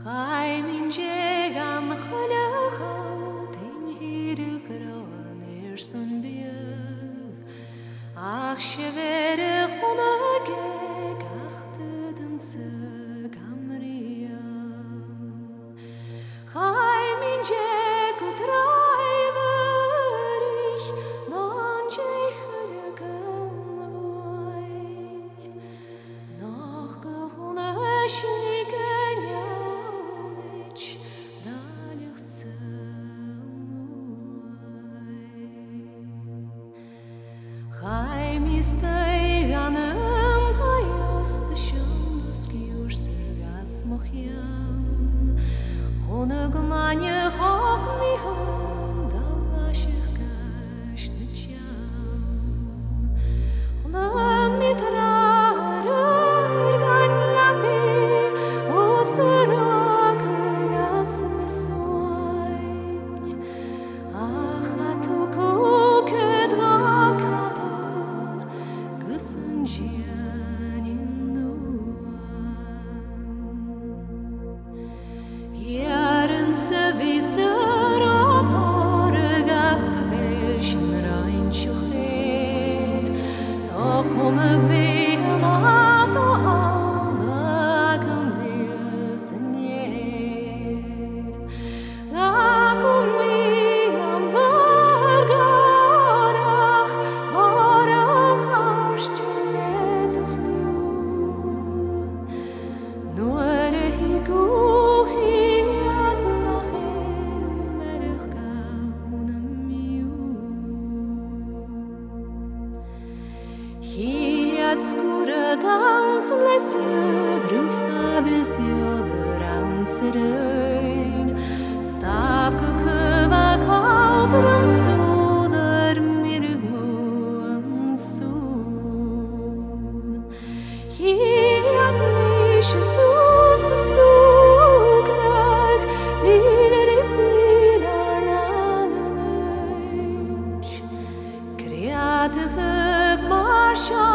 Gaiminjegan khalagat in hirgran sunbieg ach shvere khunage gachteden se gamria Gaiminjeg utraiverig non khalagan voi noch gehunashnigen Heim ist eiganen, hayast shundos gyursagas mochian. Honagmanye hok mi hon da vashich gashnityan. Honan mitrar gannabi osrak gas mesoy. Achatuku kedrakadon gusnjian Jaren seviser adar gachbelschen reinchuchen Doch homegwen atohan agam wisenjer Lagun minam vargarach varach ashtnetuch Nur higuchi ad nachem merch gaunem miu Hiat skura dans lesjev rufa bis joder anserein Stavke köva kaltrum soner mirgmo ansun Hiat mich sus sugrag Bileri bilanananch Kreatig marshal